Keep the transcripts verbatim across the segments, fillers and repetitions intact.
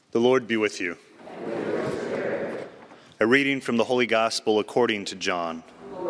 The Lord be with you. A reading from the Holy Gospel according to John.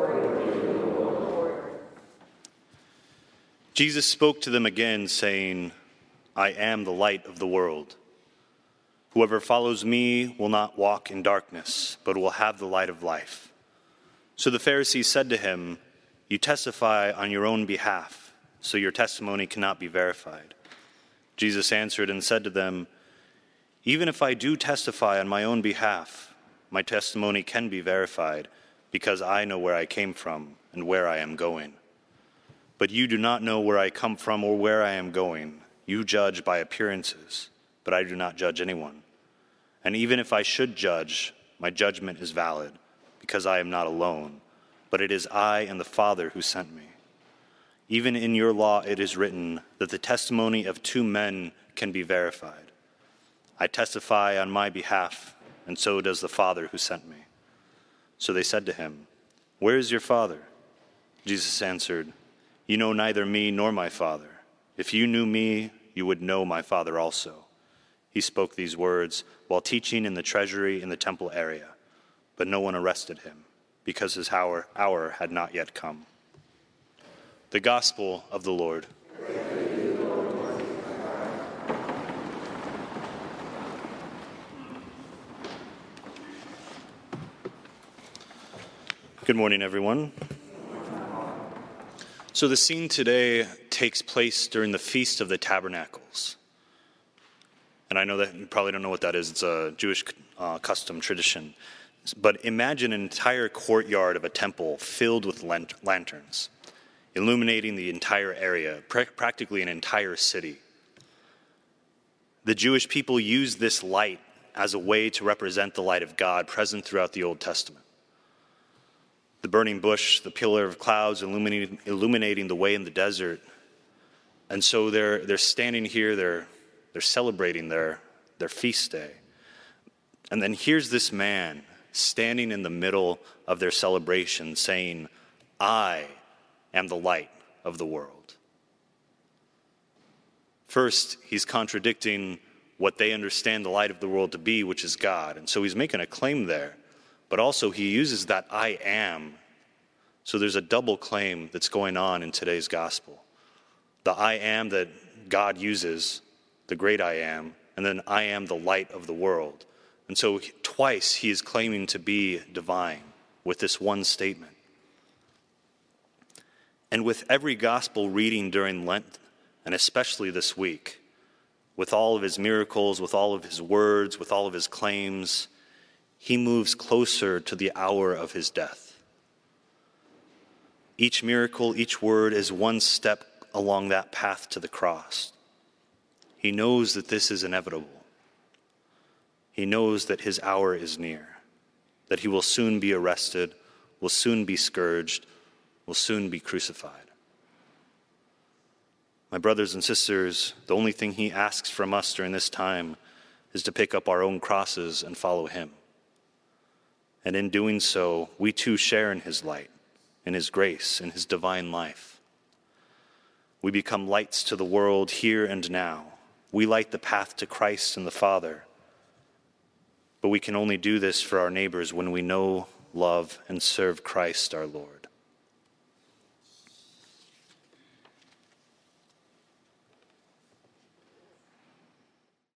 Jesus spoke to them again, saying, I am the light of the world. Whoever follows me will not walk in darkness, but will have the light of life. So the Pharisees said to him, You testify on your own behalf, so your testimony cannot be verified. Jesus answered and said to them, Even if I do testify on my own behalf, my testimony can be verified, because I know where I came from and where I am going. But you do not know where I come from or where I am going. You judge by appearances, but I do not judge anyone. And even if I should judge, my judgment is valid, because I am not alone, but it is I and the Father who sent me. Even in your law it is written that the testimony of two men can be verified. I testify on my behalf, and so does the Father who sent me. So they said to him, Where is your Father? Jesus answered, You know neither me nor my Father. If you knew me, you would know my Father also. He spoke these words while teaching in the treasury in the temple area, but no one arrested him, because his hour, hour had not yet come. The Gospel of the Lord. Good morning, everyone. So the scene today takes place during the Feast of the Tabernacles. And I know that you probably don't know what that is. It's a Jewish uh, custom tradition. But imagine an entire courtyard of a temple filled with lant- lanterns, illuminating the entire area, pr- practically an entire city. The Jewish people used this light as a way to represent the light of God present throughout the Old Testament. The burning bush, the pillar of clouds illuminating, illuminating the way in the desert. And so they're they're standing here, they're they're celebrating their, their feast day. And then here's this man standing in the middle of their celebration saying, I am the light of the world. First, he's contradicting what they understand the light of the world to be, which is God. And so he's making a claim there. But also he uses that I am. So there's a double claim that's going on in today's gospel. The I am that God uses, the great I am, and then I am the light of the world. And so twice he is claiming to be divine with this one statement. And with every gospel reading during Lent, and especially this week, with all of his miracles, with all of his words, with all of his claims, he moves closer to the hour of his death. Each miracle, each word is one step along that path to the cross. He knows that this is inevitable. He knows that his hour is near, that he will soon be arrested, will soon be scourged, will soon be crucified. My brothers and sisters, the only thing he asks from us during this time is to pick up our own crosses and follow him. And in doing so, we too share in his light, in his grace, in his divine life. We become lights to the world here and now. We light the path to Christ and the Father. But we can only do this for our neighbors when we know, love, and serve Christ our Lord.